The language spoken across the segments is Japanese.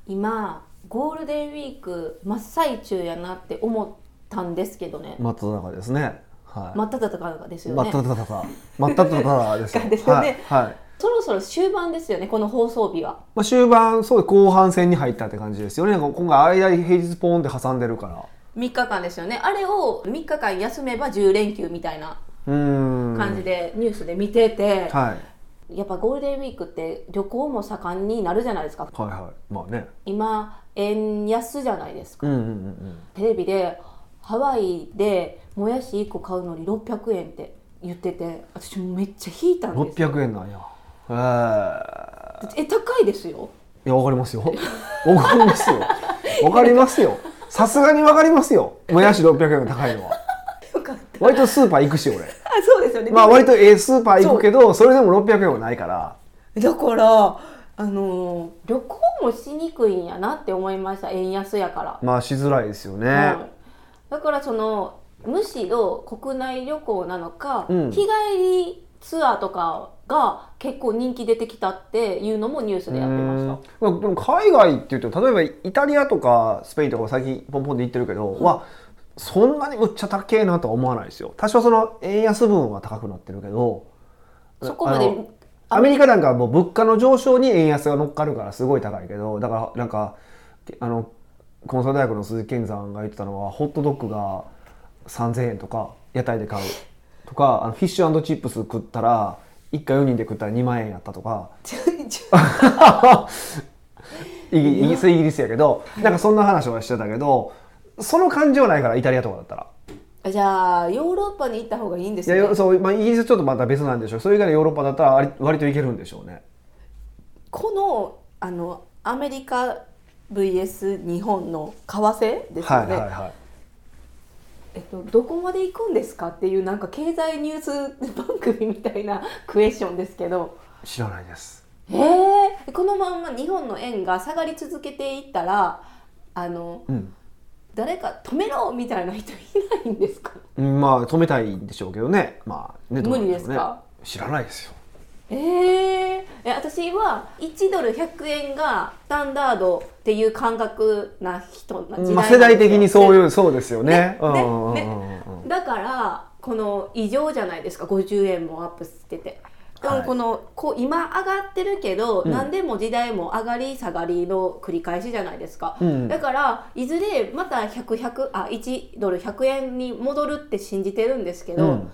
今ゴールデンウィーク真っ最中やなって思ったんですけどね。 真っ只中ですね。はい。 真っ只中ですよね。 真っ只中。真っ只中ですよ。 ですよね。 はい。はい。 そろそろ終盤ですよね、この放送日は。 まあ、終盤、そう後半戦に入ったって感じですよね。今回間に平日ポーンって挟んでるから。 3日間ですよね。あれを3日間休めば10連休みたいな感じでニュースで見てて、 はい、 やっぱゴールデンウィークって旅行も盛んになるじゃないですか。 はいはい。まあね。 今円安じゃないですか。 うんうんうんうん、 テレビでハワイでもやし1個買うのに600円って言ってて、私もめっちゃ引いたんですよ。 600円なんや。 高いですよ。 いや、わかりますよ。わかりますよ。わかりますよ。さすがにわかりますよ。もやし600円が高いのは。 よかった。 割とスーパー行くし俺。 そうですよね。 まあ割とスーパー行くけど、それでも600円はないから。 だから旅行もしにくいんやなって思いました。円安やから。 まあしづらいですよね。 だからむしろ国内旅行なのか、 日帰りツアーとかが結構人気出てきたっていうのもニュースでやってました。 でも海外っていうと例えばイタリアとかスペインとか最近ポンポンで行ってるけど、そんなにむっちゃ高えなとは思わないですよ。多少その円安分は高くなってるけど、 そこまでアメリカなんかはもう物価の上昇に円安が乗っかるからすごい高いけど、だからなんかコンサル大学の鈴木健さんが言ってたのは、ホットドッグが3000円とか屋台で買うとか、フィッシュ&チップス食ったら1回4人で食ったら2万円やったとかイギリスやけど、なんかそんな話はしてたけど、その感じはないからイタリアとかだったら。 じゃあヨーロッパに行った方がいいんですね。 いやそう、まあ、イギリスちょっとまた別なんでしょう。それ以外のヨーロッパだったら割といけるんでしょうね。 このアメリカ vs 日本の為替ですよね。どこまで行くんですかっていう、なんか経済ニュース番組みたいなクエスチョンですけど。 知らないです。 このまま日本の円が下がり続けていったら誰か止めろみたいな人いないんですか？ まあ止めたいんでしょうけどね。まあね、 無理ですか？ 知らないですよ。 私は1ドル100円がスタンダードっていう感覚な人な時代なんですよ。 世代的にそうですよね。 だからこの異常じゃないですか。50円もアップしてて、でも今上がってるけど、何でも時代も上がり下がりの繰り返しじゃないですか。だからいずれまた1ドル100円に戻るって信じてるんですけど、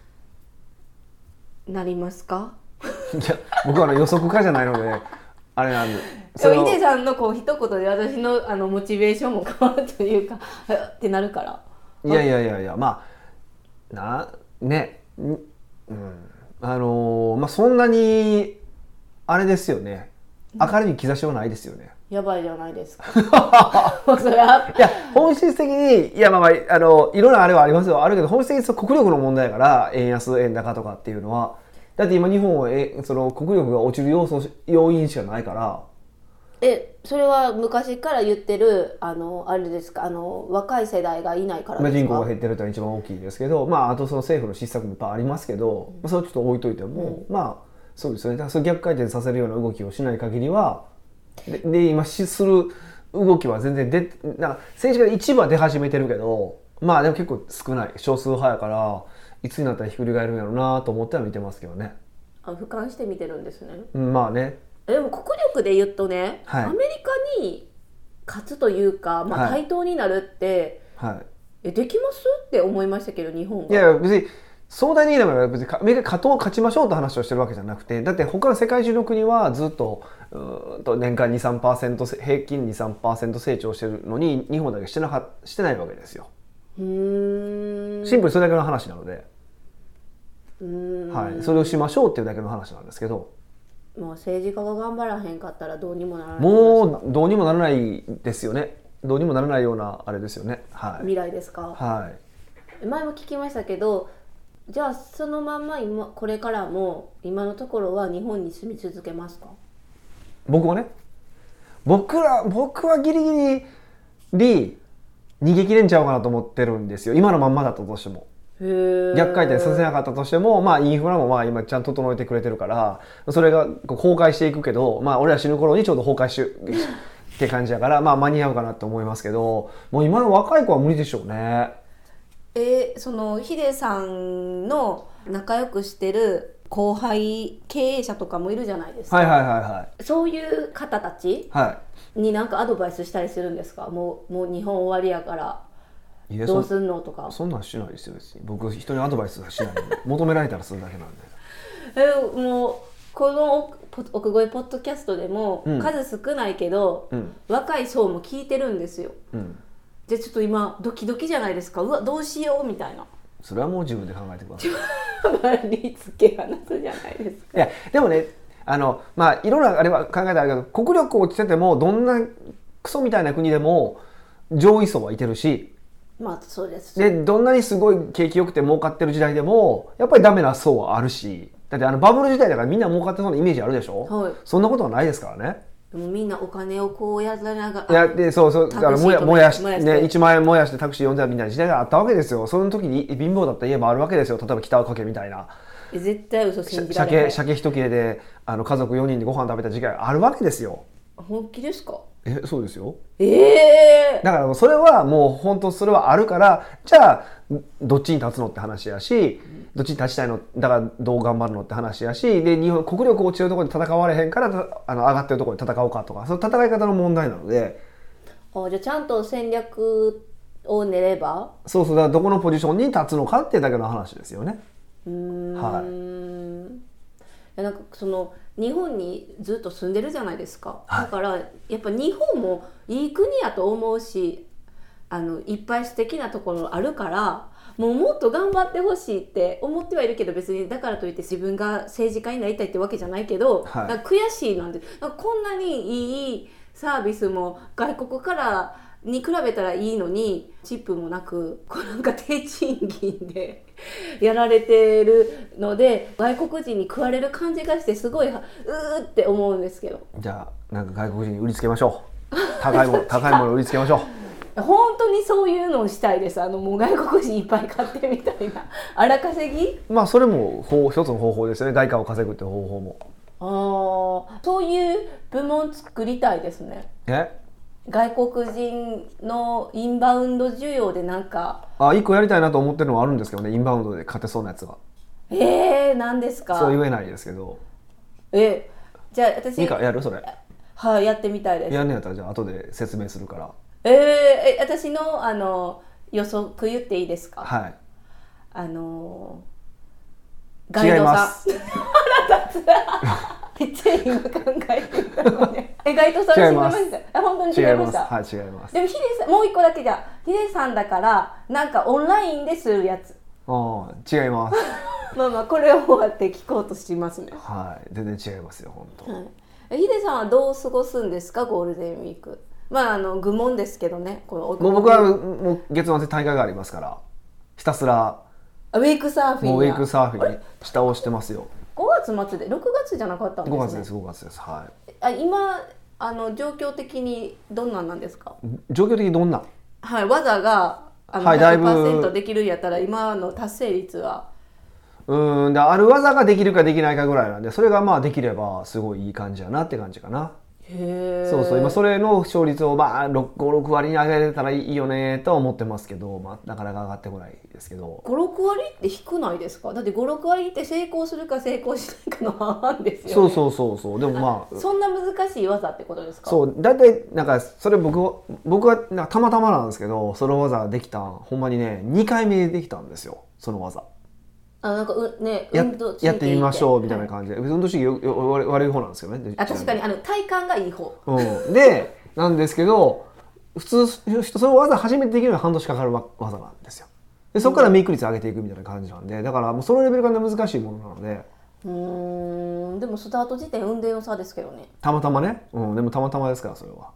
なりますか？ いや、僕は予測家じゃないのであれなんで。 ヒデさんの一言で私のモチベーションも変わるというかってなるから。 いやまあね、まあそんなにあれですよね。明るい兆しはないですよね。 やばいじゃないですか。それはいや本質的にいろんなあれはありますよ。あるけど本質的に国力の問題やから、円安円高とかっていうのは。だって今日本はその国力が落ちる要因しかないから。 それは昔から言ってるあれですか、若い世代がいないからですか？ 人口が減ってるというのが一番大きいですけど、あとその政府の施策もいっぱいありますけど、それをちょっと置いといても、そうですよね。だからそれ逆回転させるような動きをしない限りは、で今する動きは全然なんか政治家で一部は出始めてるけど、でも結構少ない少数派やから、いつになったらひっくり返るんやろうなと思っては見てますけどね。 俯瞰して見てるんですね。 まあね。 でも国力で言うとね、アメリカに勝つというか、対等になるって、できますって思いましたけど、日本が。 いや別に壮大に言えば別にアメリカ勝ちましょうと話をしてるわけじゃなくて、だって他の世界中の国はずっと年間 2,3% 平均 2,3% 成長してるのに、日本だけしてないわけですよ。シンプルにそれだけの話なので、それをしましょうっていうだけの話なんですけど、 もう政治家が頑張らへんかったらどうにもならない。 もうどうにもならないですよね。どうにもならないようなあれですよね。 未来ですか？前も聞きましたけど、じゃあそのまんまこれからも今のところは日本に住み続けますか？ 僕はギリギリ逃げ切れんちゃうかなと思ってるんですよ。今のまんまだったとしても。逆回転させなかったとしても、インフラも今ちゃんと整えてくれてるから、それが崩壊していくけど、俺ら死ぬ頃にちょうど崩壊って感じだから、まあ間に合うかなと思いますけど、もう今の若い子は無理でしょうね。 そのヒデさんの仲良くしてる後輩経営者とかもいるじゃないですか。 はいはいはいはい。 そういう方たちに何かアドバイスしたりするんですか？もう日本終わりやからどうすんのとか。 そんなんしないですよ別に。僕人にアドバイスはしないんで求められたらするだけなんで。 もうこの奥越ポッドキャストでも、数少ないけど、若い層も聞いてるんですよ。じゃあちょっと今ドキドキじゃないですか。うわどうしようみたいな。 それはもう自分で考えてください。 理つけ話すじゃないですか。 いやでもねまあいろんなあれは考えたらあるけど、国力落ちててもどんなクソみたいな国でも上位層はいてるし、 まあそうです。 でどんなにすごい景気良くて儲かってる時代でもやっぱりダメな層はあるし、だってバブル時代だからみんな儲かってそうなイメージあるでしょ、はい、そんなことはないですからね。 でもみんなお金をこうやらながら、 いやでそうだから燃やして、ね、1万円燃やしてタクシー呼んだみたいな時代があったわけですよ。その時に貧乏だった家もあるわけですよ。例えば北岡家みたいな。 絶対嘘信じられない。 鮭一切れで家族4人でご飯食べた時代があるわけですよ。 本気ですか？ そうですよ。 だからそれはもう本当それはあるから、じゃあどっちに立つのって話やし、どっちに立ちたいのだからどう頑張るのって話やし、で日本国力落ちるところで戦われへんから上がってるところで戦おうかとか、その戦い方の問題なので。 じゃあちゃんと戦略を練れば、 そうだからどこのポジションに立つのかっていうだけの話ですよね。はい。 なんかその日本にずっと住んでるじゃないですか、だからやっぱ日本もいい国やと思うし、いっぱい素敵なところあるから、もっと頑張ってほしいって思ってはいるけど、別にだからといって自分が政治家になりたいってわけじゃないけど、なんか悔しいなんて、なんかこんなにいいサービスも外国からに比べたらいいのにチップもなく、なんか低賃金でやられてるので、外国人に食われる感じがしてすごいうーって思うんですけど。 じゃあなんか外国人に売りつけましょう。高いもの売りつけましょう。 本当にそういうのをしたいです。もう外国人いっぱい買ってみたいな荒稼ぎ。 まあそれも一つの方法ですよね。外貨を稼ぐっていう方法も。そういう部門作りたいですね。外国人のインバウンド需要でなんか一個やりたいなと思ってるのはあるんですけどね。インバウンドで勝てそうなやつが。 何ですか？ そう言えないですけど。 じゃあ私やるそれ。 はい、やってみたいです。 やんねやったらじゃあ後で説明するから。 私の予測言っていいですか？ はい。 ガイドさん。 違います。 めっちゃ今考えてたのね。ガイドさん違いました。本当に違いました。 はい、違います。 でもヒデさん、もう一個だけじゃ、ヒデさんだからなんかオンラインでするやつ。 違います。 まあこれを終わって聞こうとしますね。 はい、全然違いますよ本当。 ヒデさんはどう過ごすんですか、ゴールデンウィーク？愚問ですけどね。 もう僕はもう月末で大会がありますから、ひたすらウェイクサーフィン。 もうウェイクサーフィンに下をしてますよ。 5月末で6月じゃなかったんですね。 5月です。はい。 今状況的にどんなんですか？ 状況的にどんな？ はい、技が100% できるんやったら今の達成率はある技ができるかできないかぐらいなんで、それがまあできればすごいいい感じやなって感じかな。そう今それの勝率を5-6割に上げれたらいいよねとは思ってますけど、なかなか上がってこないですけど。 5-6割って低ないですか？だって5-6割って成功するか成功しないかの半々ですよね。 そうでもそんな難しい技ってことですか？ そうだいたいなんかそれ僕はなんかたまたまなんですけど、その技ができたほんまにね2回目でできたんですよ、その技。 なんか運動やってみましょうみたいな感じで、運動神経悪い方なんですけどね。 確かに体幹がいい方、 でなんですけど、普通その技初めてできるのは半年かかる技なんですよ。でそこからメイク率上げていくみたいな感じなんで、だからもうそのレベルが難しいものなので。 でもスタート時点運転の差ですけどね。 たまたまね、でもたまたまですからそれは。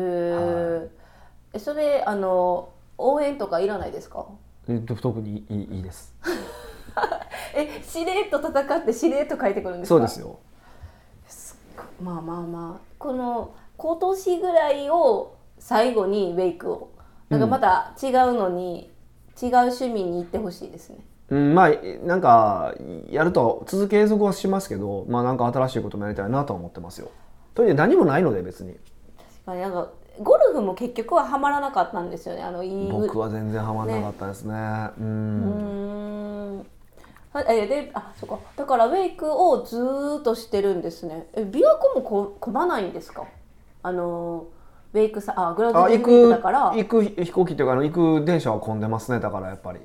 それ応援とかいらないですか？ 特にいいです。 しれっと戦ってしれっと帰ってくるんですか？ そうですよ。 まあこの今年ぐらいを最後にウェイクをなんかまた違うのに、違う趣味に行ってほしいですね。 なんかやると継続はしますけど、なんか新しいこともやりたいなとは思ってますよ。とにかく何もないので別に。 確かになんかゴルフも結局はハマらなかったんですよね。 僕は全然ハマらなかったですね。 で、そうか。だからウェイクをずーっとしてるんですね。琵琶湖も混まないんですか？ウェイクグラドルウェイクだから行く飛行機っていうか行く電車は混んでますね。だからやっぱり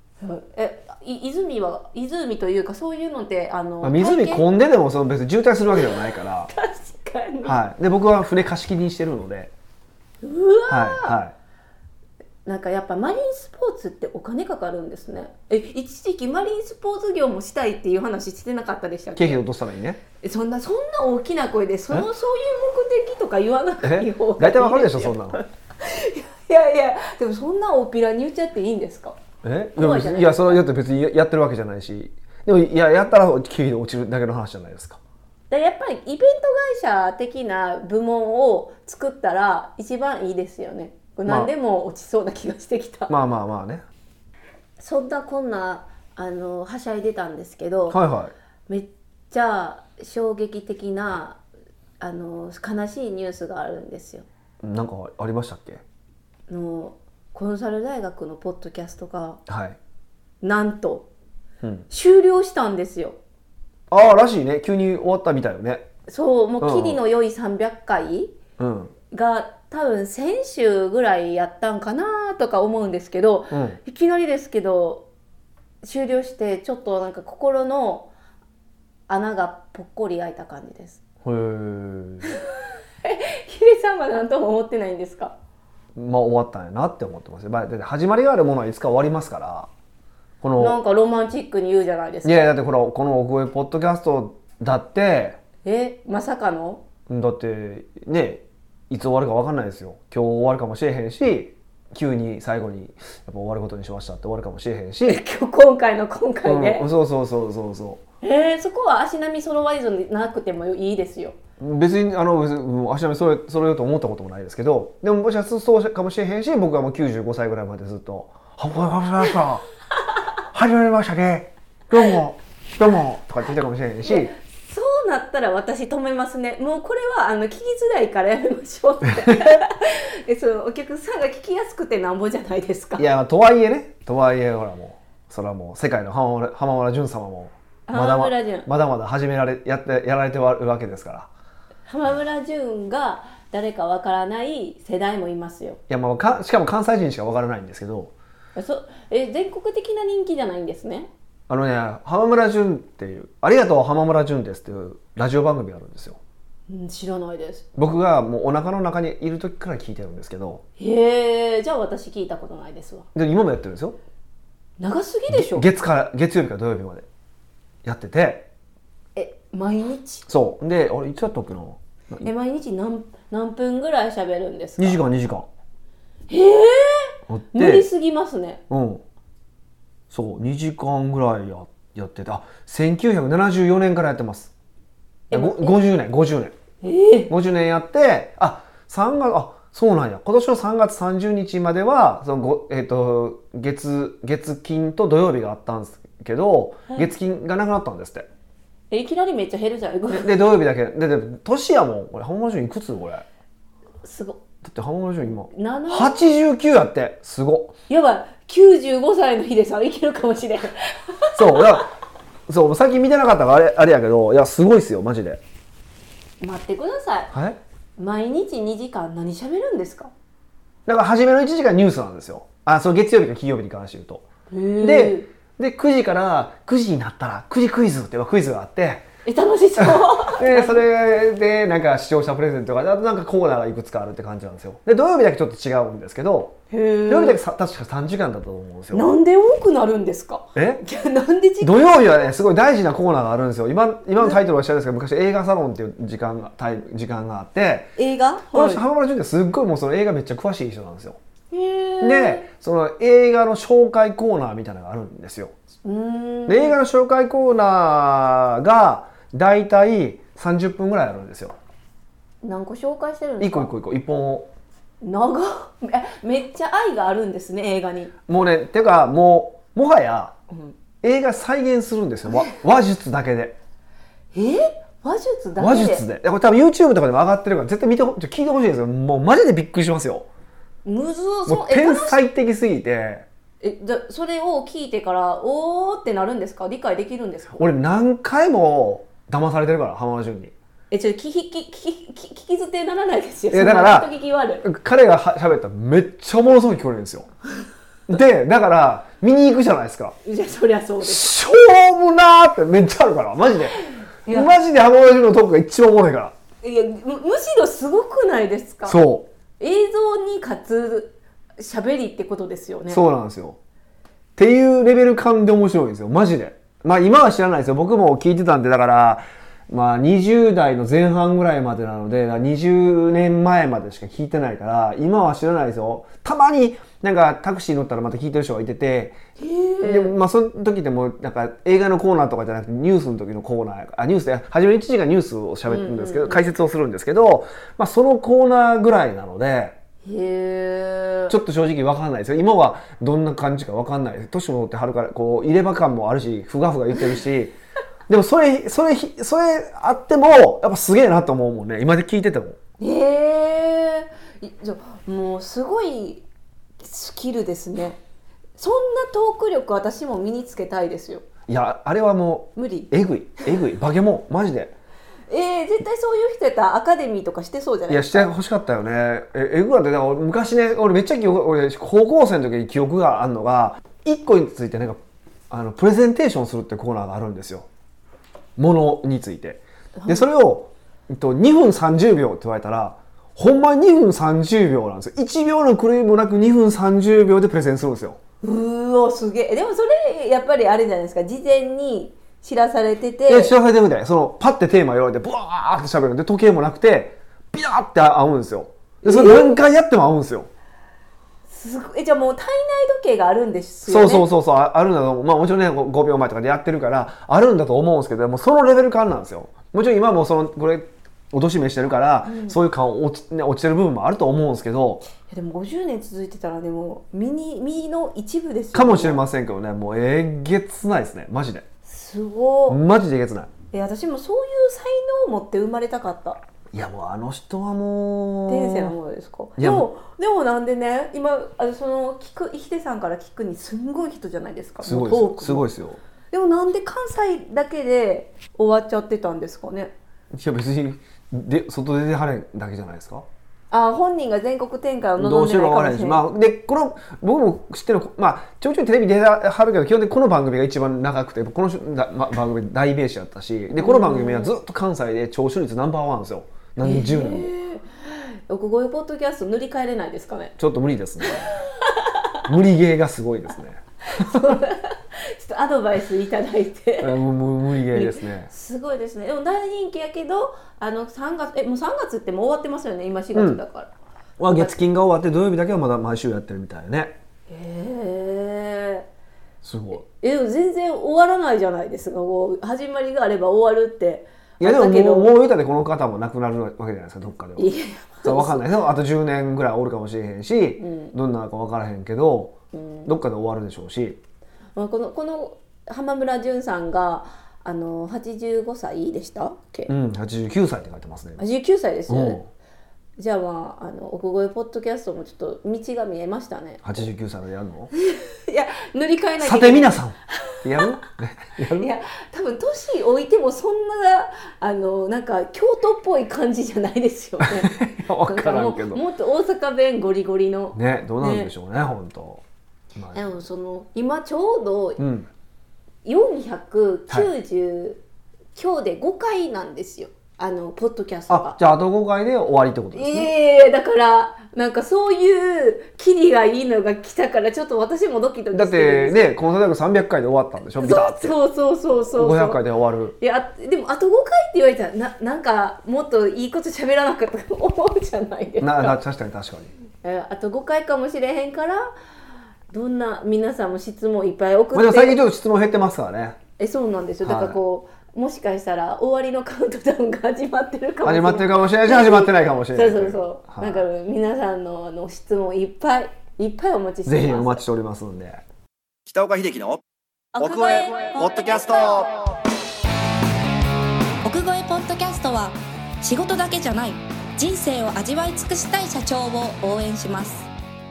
湖というかそういうのって湖混んででも別に渋滞するわけではないから確かに、 はい、で僕は船貸し切りにしてるので、 うわはいはい、 なんかやっぱマリンスポーツってお金かかるんですね。一時期マリンスポーツ業もしたいっていう話してなかったでしたっけ？ 経費落としたらいいね。 そんな大きな声でそういう目的とか言わなくていい方がいいですよ。 大体わかるでしょそんなのいやでもそんな大っぴらに言っちゃっていいんですか？ いやそれだって別にやってるわけじゃないし、でもやったら経費で落ちるだけの話じゃないですか。 やっぱりイベント会社的な部門を作ったら一番いいですよね。何でも落ちそうな気がしてきた。 まあね。 そんなこんなはしゃいでたんですけど、 はいはい、 めっちゃ衝撃的な悲しいニュースがあるんですよ。 なんかありましたっけ？ コンサル大学のポッドキャストが、 はい、 なんと、終了したんですよ。 らしいね。急に終わったみたいよね。 そう、もうキリの良い300回が多分先週ぐらいやったんかなとか思うんですけど、いきなりですけど終了してちょっとなんか心の穴がぽっこり開いた感じです。 へーヒデさんは何とも思ってないんですか？ 終わったんやなって思ってますよ。だって始まりがあるものはいつか終わりますから。 なんかロマンチックに言うじゃないですか。 いやだってこの奥越ポッドキャストだってまさかのだってね、いつ終わるか分かんないですよ。今日終わるかもしれへんし、急に最後にやっぱ終わることにしましたって終わるかもしれへんし今回で、 そうそこは足並み揃わずになくてもいいですよ。 別に足並み揃えようと思ったこともないですけど、でももしかするとそうかもしれへんし、僕はもう95歳ぐらいまでずっと始まりましたね、どうもとかって言ったかもしれへんし、 そうなったら私止めますね。もうこれは聞きづらいからやめましょうってお客さんが聞きやすくてなんぼじゃないですか。 いやとはいえほらもうそれはもう世界の浜村淳様もまだまだやられてるわけですから。 浜村淳が誰かわからない世代もいますよ。 いやしかも関西人しかわからないんですけど、 全国的な人気じゃないんですね。 浜村淳っていう「ありがとう浜村淳です」っていうラジオ番組があるんですよ。 知らないです。 僕がもうお腹の中にいる時から聞いてるんですけど。 へえ、じゃあ私聞いたことないですわ。 で今もやってるんですよ。 長すぎでしょ。 月曜日から土曜日までやってて。 毎日？ そうで、いつやったっけな。 毎日何分ぐらい喋るんですか？ 2時間。 無理すぎますね。 そう2時間ぐらいやってて、1974年からやってます。50年50年やって、そうなんや。今年の3月30日までは月金と土曜日があったんですけど、月金がなくなったんですって。 いきなりめっちゃ減るじゃないで土曜日だけで年やもん。これ浜村淳いくつこれ？ すごっ。 だって浜村淳今89やって。すごっ。 やばい、95歳のヒデさんいけるかもしれんそう最近見てなかったからあれやけど、いやすごいっすよマジで。 待ってください。 はい。 毎日2時間何喋るんですか？ だから初めの1時間ニュースなんですよ。その月曜日か金曜日に関して言うと。で9時から9時になったら9時クイズっていうクイズがあって、 楽しそうでそれでなんか視聴者プレゼントとか、あとなんかコーナーがいくつかあるって感じなんですよ。で土曜日だけちょっと違うんですけど、土曜日だけ確か3時間だったと思うんですよ。 なんで多くなるんですか？なんで土曜日はねすごい大事なコーナーがあるんですよ。今のタイトルは知らないですけど、昔映画サロンっていう時間があって、 映画？ この人浜村淳ってすっごいもうその映画めっちゃ詳しい人なんですよ。でその映画の紹介コーナーみたいなのがあるんですよ。で映画の紹介コーナーがだいたい30分ぐらいあるんですよ。 何個紹介してるんですか？ 1本を。 めっちゃ愛があるんですね、映画に。 もうね、てかもはや、映画再現するんですよ、話術だけで。 話術だけで。 話術で。これ多分 YouTube とかでも上がってるから絶対聞いてほしいんですよ。もうマジでびっくりしますよ。 むずもう天才的すぎて。 じゃそれを聞いてからおーってなるんですか？理解できるんですか？ 俺何回も騙されてるから、浜田純に。 ちょっと聞き捨てならないですよ。 だから聞き悪彼が喋ったらめっちゃおもろそうに聞こえるんですよ。でだから見に行くじゃないですか。 い。じゃそりゃそうです。 しょうもなーってめっちゃあるからマジで浜田純のトークが一番おもろいから。 いやむしろすごくないですか？ そう映像にかつ喋りってことですよね。 そうなんですよっていうレベル感で面白いんですよマジで。まあ今は知らないですよ。僕も聞いてたんで、だからまあ20代の前半ぐらいまでなので20年前までしか聞いてないから今は知らないですよ。たまになんかタクシー乗ったらまた聞いてる人がいてて、でもまあその時でもなんか映画のコーナーとかじゃなくてニュースの時のコーナー、ニュースで初めに1時間ニュースを喋るんですけど、解説をするんですけど、まあそのコーナーぐらいなのでちょっと正直分かんないですよ。今はどんな感じか分かんないです。年も取ってはるからこう入れ歯感もあるしふがふが言ってるしでもそれあってもやっぱすげえなと思うもんね、今で聞いてても。 じゃもうすごいスキルですね。そんなトーク力私も身につけたいですよ。 いやあれはもう無理。 えぐい化け物マジで。 絶対そういう人やったらアカデミーとかしてそうじゃないですか。 いやしてほしかったよね。えぐらってだから昔ね、俺めっちゃ俺高校生の時に記憶があるのが1個についてなんかプレゼンテーションするってコーナーがあるんですよ、ものについて。でそれを2分30秒って言われたらほんまに2分30秒なんですよ。1秒の狂いもなく2分30秒でプレゼンするんですよ。 すげえ。でもそれやっぱりあれじゃないですか、事前に知らされてて。 知らされてるみたい。パッてテーマ言われてブワーって喋るんで、時計もなくてビャーって合うんですよ。でそれ何回やっても合うんですよ。 すごい。じゃあもう体内時計があるんですよね。 そうあるんだと思う。まあもちろんね5秒前とかでやってるからあるんだと思うんですけど、もうそのレベル感なんですよ。もちろん今もこれ落とし目してるから、そういう感落ちてる部分もあると思うんですけど、 でも50年続いてたらでも身の一部ですよね。 かもしれませんけどね、もうえげつないですねマジで。 すごいマジでえげつない。 私もそういう才能を持って生まれたかった。 いやもうあの人はもう天性のものですか。でもなんでね、今そのヒデさんから聞くにすんごい人じゃないですか。 すごいですすごいですよ。 でもなんで関西だけで終わっちゃってたんですかね。 いや別に外出てはれんだけじゃないですか。 本人が全国展開を望んでないかもしれない。 まあ、で僕も知ってる、まあ、ちょいちょいテレビ出はるけど基本的にこの番組が一番長くてこの番組大名詞だったし、でこの番組はずっと関西で聴取率ナンバーワンですよ。何十年も。 奥越ポッドキャスト塗り替えれないですかね。 ちょっと無理ですね無理ゲーがすごいですねちょっとアドバイスいただいてもう無理ゲーですね。 すごいですね。でも大人気やけど3月もう3月ってもう終わってますよね。今4月だから、 月金が終わって土曜日だけはまだ毎週やってるみたいね。すごい。 でも全然終わらないじゃないですか。もう始まりがあれば終わるって。 いやでももう言うたでこの方も亡くなるわけじゃないですか、どっかでは。分かんないですよ。あと10年ぐらいおるかもしれへんし、どんなのか分からへんけど、どっかで終わるでしょうし、 この浜村淳さんが85歳でしたっけ。 89歳って書いてますね。 89歳ですよね。じゃあまあ奥越ポッドキャストもちょっと道が見えましたね。 89歳までやるのいや塗り替えないといけない。 さて皆さんやるいや多分年置いてもそんななんか京都っぽい感じじゃないですよね分からんけどもっと大阪弁ゴリゴリのね、どうなんでしょうね本当。 でも今ちょうど490、今日で5回なんですよ、ポッドキャストが。 じゃああと5回で終わりってことですね。 だからなんかそういうキリがいいのが来たからちょっと私もドキドキしてるんです。 だってね、この大学300回で終わったんでしょ。ビタッてそう 500回で終わる。 いやでもあと5回って言われたらなんかもっといいこと喋らなかったと思うじゃないですか。 確かにあと5回かもしれへんから、どんな皆さんも質問いっぱい送って。 最近ちょっと質問減ってますからね。 そうなんですよ。だからもしかしたら終わりのカウントダウンが始まってるかもしれない。 始まってるかもしれないし、始まってないかもしれない。 そう、なんか皆さんの質問いっぱいお待ちしてます。 ぜひお待ちしておりますので。 北岡秀樹の奥越ポッドキャスト。 奥越ポッドキャストストは仕事だけじゃない人生を味わい尽くしたい社長を応援します。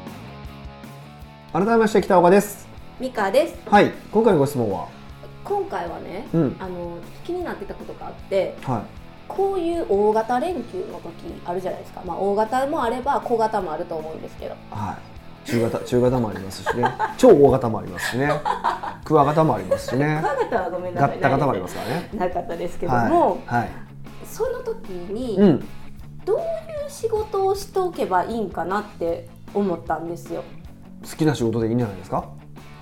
改めまして北岡です。 ミカです。 はい、今回のご質問は今回はね、気になってたことがあって、 はい、 こういう大型連休の時あるじゃないですか。大型もあれば小型もあると思うんですけど、 はい、中型もありますしね超大型もありますしねクワガタもありますしねクワガタはごめんなさい、 ガッタガタもありますからね。 なかったですけども、 はい、 その時に、どういう仕事をしておけばいいんかなって思ったんですよ。 好きな仕事でいいんじゃないですか。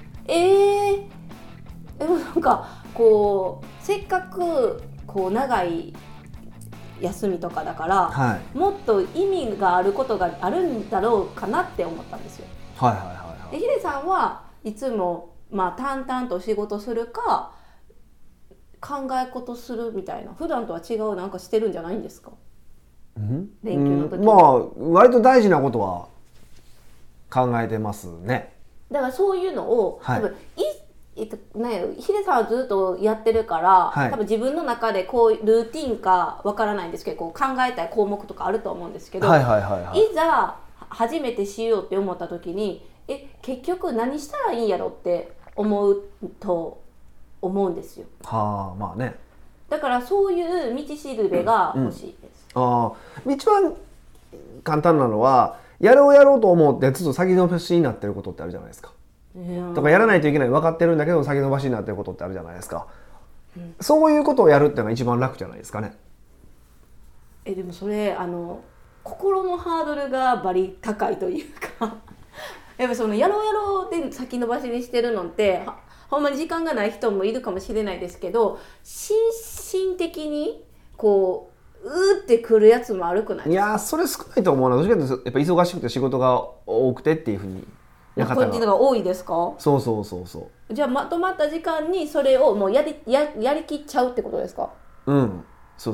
でもなんかこうせっかくこう長い休みとかだから、はい、もっと意味があることがあるんだろうかなって思ったんですよ。 はいはいはいはい。 でヒデさんはいつも淡々と仕事するか考え事するみたいな、普段とは違うなんかしてるんじゃないんですか。連休の時に割と大事なことは考えてますね。 だからそういうのを、 はい、 多分ヒデさんはずっとやってるから、はい、多分自分の中でこうルーティンかわからないんですけど、こう考えたい項目とかあると思うんですけど、いざ初めてしようって思った時に結局何したらいいんやろって思うと思うんですよ。 はあ、まあね。 だからそういう道しるべが欲しいです。 一番簡単なのはやろうと思ってずっと先延ばしになってることってあるじゃないですか。とかやらないといけない分かってるんだけど先延ばしになってることってあるじゃないですか。そういうことをやるっていうのが一番楽じゃないですかね。 でもそれ心のハードルがバリ高いというかやっぱそのやろうで先延ばしにしてるのってほんまに時間がない人もいるかもしれないですけど、心身的にこうってくるやつもあるくないですか。 いやそれ少ないと思うな。どっちかというとやっぱ忙しくて仕事が多くてっていうふうにこういうのが多いですか。 そうじゃあまとまった時間にそれをもうやりきっちゃうってことですか。 そう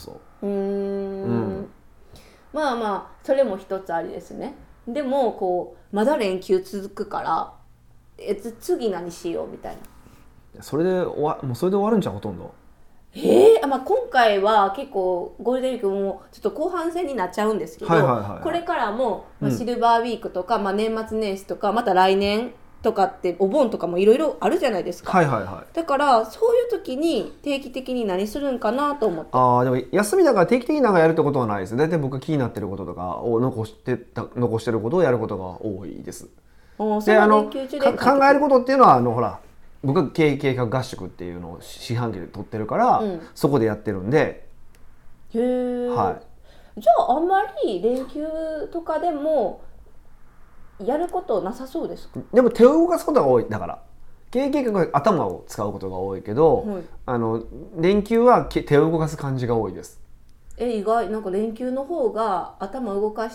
それも一つありですね。でもこうまだ連休続くから次何しようみたいな。 それでもうそれで終わるんじゃんほとんど。 今回は結構ゴールデンウィークもちょっと後半戦になっちゃうんですけど、これからも、シルバーウィークとか、年末年始とかまた来年とかってお盆とかもいろいろあるじゃないですか。だからそういう時に定期的に何するんかなと思って。 でも休みだから定期的に何かやるってことはないです。大体僕が気になってることとかを残してることをやることが多いです。で考えることっていうのはほら僕は計画合宿っていうのを四半期で取ってるから、そこでやってるんで。 じゃああんまり連休とかでもやることなさそうですか。 でも手を動かすことが多い。だから計画は頭を使うことが多いけど、連休は手を動かす感じが多いです。 意外。なんか連休の方が頭動か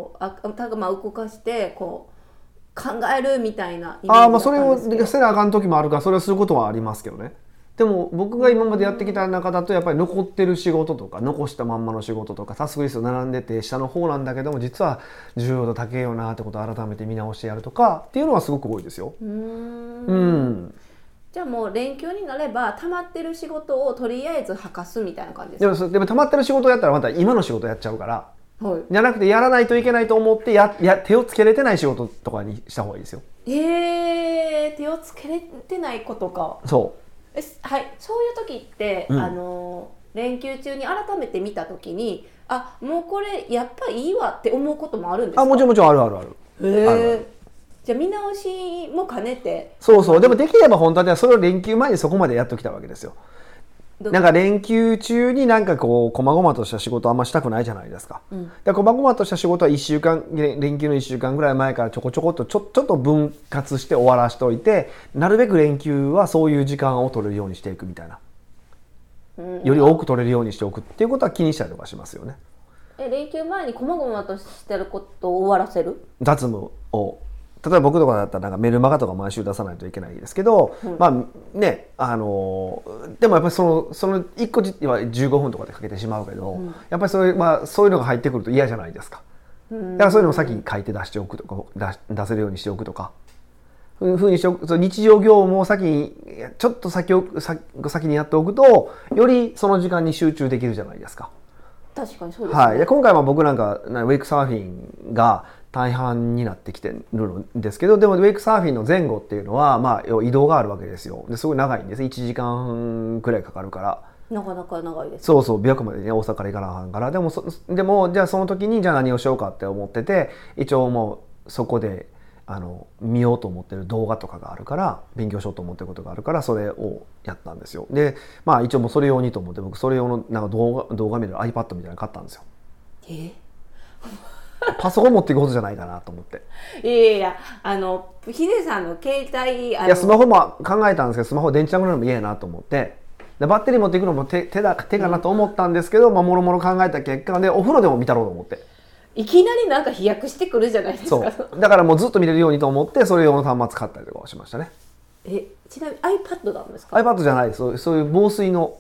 してこう考えるみたいなイメージだったんですけど。 それをせなあかん時もあるからそれをすることはありますけどね。でも僕が今までやってきた中だとやっぱり残ってる仕事とか残したまんまの仕事とかタスクリスト並んでて下の方なんだけども実は重要度高いよなってことを改めて見直してやるとかっていうのはすごく多いですよ。 じゃあもう連休になれば溜まってる仕事をとりあえず吐かすみたいな感じですか。 でも溜まってる仕事をやったらまた今の仕事やっちゃうから、じゃなくてやらないといけないと思って手をつけれてない仕事とかにした方がいいですよ。手をつけれてないことか。そういう時って、連休中に改めて見た時にもうこれやっぱいいわって思うこともあるんですか。 もちろんある。 じゃあ見直しも兼ねて。 でもできれば本当はそれを連休前にそこまでやっときたわけですよ。なんか連休中になんかこう細々とした仕事あんましたくないじゃないですか。で細々とした仕事は連休の1週間ぐらい前からちょこちょこっとちょっと分割して終わらしておいて、なるべく連休はそういう時間を取れるようにしていくみたいな、より多く取れるようにしておくっていうことは気にしたりとかしますよね。 連休前に細々としてることを終わらせる雑務を。例えば僕とかだったらなんかメルマガとか毎週出さないといけないですけど、でもやっぱりその1個は15分とかでかけてしまうけど、やっぱりそういうのが入ってくると嫌じゃないですか。だからそういうのを先に書いて出しておくとか出せるようにしておくとか、 ふうにしておく、その日常業務を先にちょっと先にやっておくとよりその時間に集中できるじゃないですか。 確かにそうですね。 はい、で今回は僕なんかウェイクサーフィンが大半になってきてるんですけど、でもウェイクサーフィンの前後っていうのは、まあ、移動があるわけですよ。ですごい長いんです。1時間くらいかかるから。 なかなか長いです。 そうそう、琵琶湖までね、大阪から行かなあかんから。でもじゃあその時にじゃあ何をしようかって思ってて、一応もうそこで見ようと思ってる動画とかがあるから、勉強しようと思ってることがあるから、それをやったんですよ。でまあ一応もうそれ用にと思って僕それ用のなんか動画見る iPad みたいなの買ったんですよ。パソコン持っていくことじゃないかなと思って。 いやヒデさんの携帯いやスマホも考えたんですけど、スマホ電池なくなるのも嫌やなと思って、でバッテリー持っていくのも手かなと思ったんですけど、まあもろもろ考えた結果でお風呂でも見たろうと思って。 いきなりなんか飛躍してくるじゃないですか。 そうだからもうずっと見れるようにと思ってそれ用の端末買ったりとかしましたね。 ちなみに iPad なんですか？ iPad じゃないです。そういう防水の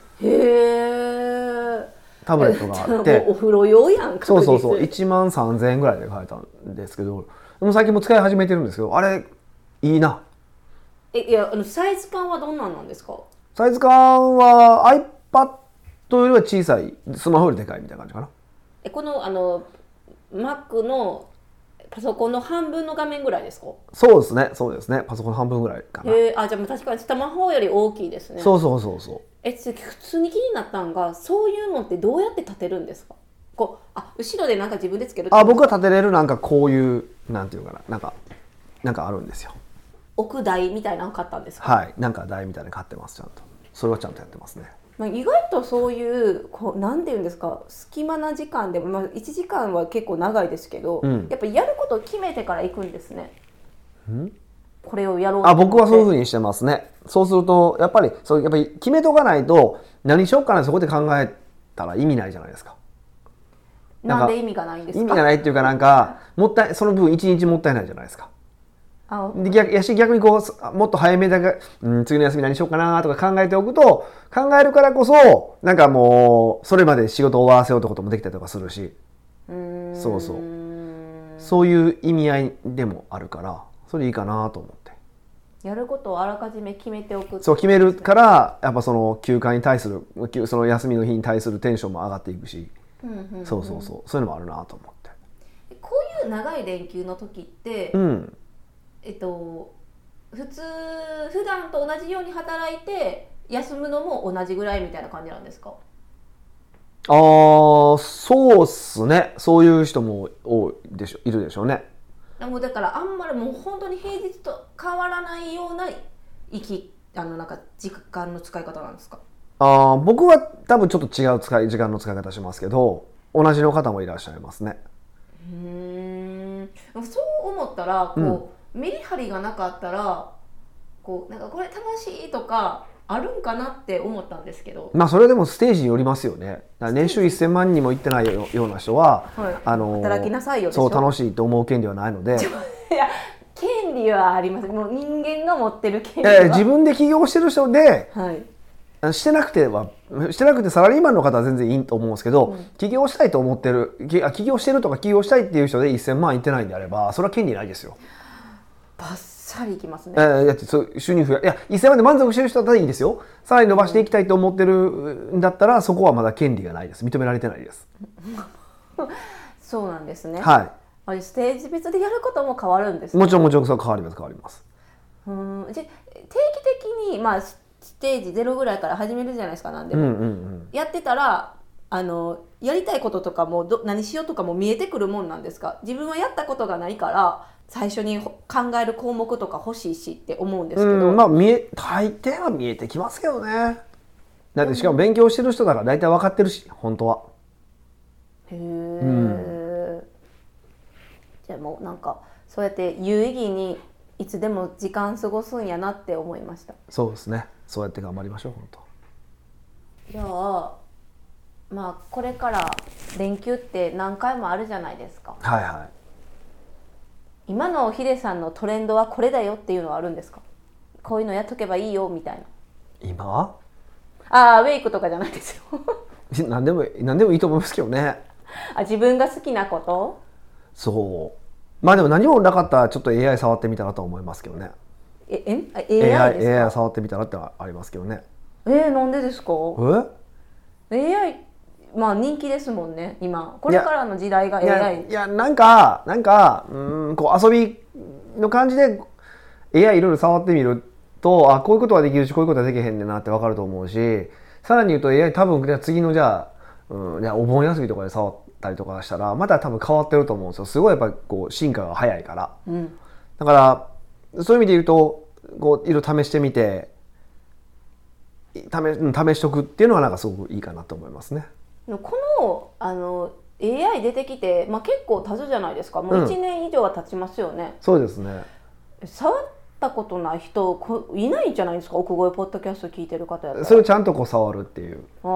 タブレットがあって、 お風呂用やん。 そう1万3000円ぐらいで買えたんですけど、でも最近も使い始めてるんですけど、あれいいな。 いやサイズ感はどんなんなんですか？ サイズ感は iPad よりは小さい、スマホよりでかいみたいな感じかな。 このMac のパソコンの半分の画面ぐらいですか？ そうですねパソコンの半分ぐらいかな。 じゃあ確かにスマホより大きいですね。 そう普通に気になったんが、そういうのってどうやって立てるんですか？後ろでなんか自分でつけるって僕は立てれるなんかこういうなんていうかな、なんかあるんですよ。 置く台みたいなの買ったんですか？ はい、なんか台みたいなの買ってます。ちゃんとそれはちゃんとやってますね。 意外とそういうなんていうんですか、隙間な時間でも、1時間は結構長いですけど、やっぱやることを決めてから行くんですね。これをやろうと思って。 僕はそういう風にしてますね。そうするとやっぱり決めとかないと、何しようかなそこで考えたら意味ないじゃないですか。 なんで意味がないんですか？ 意味がないっていうか、なんかその分1日もったいないじゃないですか。で逆にもっと早めだけ、次の休み何しようかなとか考えておくと、考えるからこそなんかもうそれまで仕事を終わらせようってこともできたりとかするし、そういう意味合いでもあるから、それいいかなと思って。 やることをあらかじめ決めておく。 そう決めるから、やっぱその休暇に対する、その休みの日に対するテンションも上がっていくし、そういうのもあるなと思って。 こういう長い連休の時って、普段と同じように働いて休むのも同じぐらいみたいな感じなんですか？ そうっすね。そういう人もいるでしょうね。 だからあんまりもう本当に平日と変わらないようななんか時間の使い方なんですか？ 僕は多分ちょっと違う時間の使い方しますけど、同じの方もいらっしゃいますね。 そう思ったらメリハリがなかったらなんかこれ楽しいとかあるんかなって思ったんですけど、 それでもステージによりますよね。年収1000万人もいってないような人は、 働きなさいよでしょ。 そう楽しいと思う権利はないので。 いや権利はあります。もう人間が持ってる権利は、 自分で起業してる人で、してなくてサラリーマンの方は全然いいと思うんですけど、起業したいと思ってる、起業してるとか起業したいっていう人で1000万いってないんであれば、それは権利ないですよ。 バッサリいきますね。 だって収入増や、1000万で満足してる人だったらいいですよ。さらに伸ばしていきたいと思ってるんだったら、そこはまだ権利がないです。認められてないです。 そうなんですね。ステージ別でやることも変わるんですね。 もちろんそう変わります。 じゃ定期的にステージ0ぐらいから始めるじゃないですか。何でも、やってたらやりたいこととかも何しようとかも見えてくるもんなんですか？自分はやったことがないから最初に考える項目とか欲しいしって思うんですけど、 大抵は見えてきますけどね。だってしかも勉強してる人だから大体分かってるし、本当は。 じゃあもうなんかそうやって有意義にいつでも時間過ごすんやなって思いました。 そうですね。そうやって頑張りましょう。本当。 じゃあこれから連休って何回もあるじゃないですか。今のヒデさんのトレンドはこれだよっていうのはあるんですか？こういうのやっとけばいいよみたいな。 今？ ウェイクとかじゃないですよ。 何でもいいと思いますけどね。 自分が好きなこと？ そまあでも何もなかったらちょっと AI 触ってみたらと思いますけどね。 AI ですか？ AI 触ってみたらってありますけどね。 なんでですか？AI まあ人気ですもんね今。これからの時代が AI。 いやなんかこう遊びの感じで AI いろいろ触ってみると、こういうことができるしこういうことはできへんねんなって分かると思うし、さらに言うと AI 多分次のじゃあお盆休みとかで触ったりとかしたらまた多分変わってると思うんですよ。すごいやっぱりこう進化が早いから、だからそういう意味で言うとこういろいろ試してみて試しとくっていうのはなんかすごくいいかなと思いますね。 このAI 出てきて、結構経つじゃないですか。もう1年以上は経ちますよね。 そうですね。 触ったことない人いないんじゃないですか、奥越ポッドキャスト聞いてる方やったら。 それをちゃんとこう触るっていう。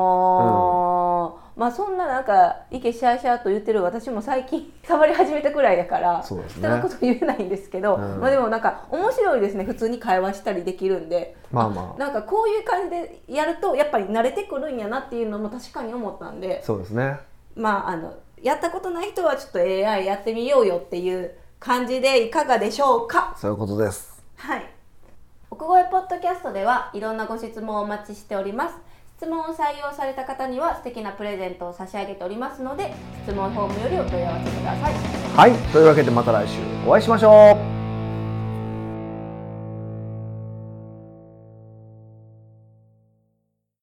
まあそんななんかイケシャーシャーと言ってる私も最近触り始めたくらいだから、 そうですね、 人のこと言えないんですけど、でもなんか面白いですね。普通に会話したりできるんで、なんかこういう感じでやるとやっぱり慣れてくるんやなっていうのも確かに思ったんで、 そうですね。 やったことない人はちょっと AI やってみようよっていう感じでいかがでしょうか。 そういうことです。 はい。奥越ポッドキャストではいろんなご質問をお待ちしております。質問を採用された方には素敵なプレゼントを差し上げておりますので、質問フォームよりお問い合わせください。 はい、というわけでまた来週お会いしましょう。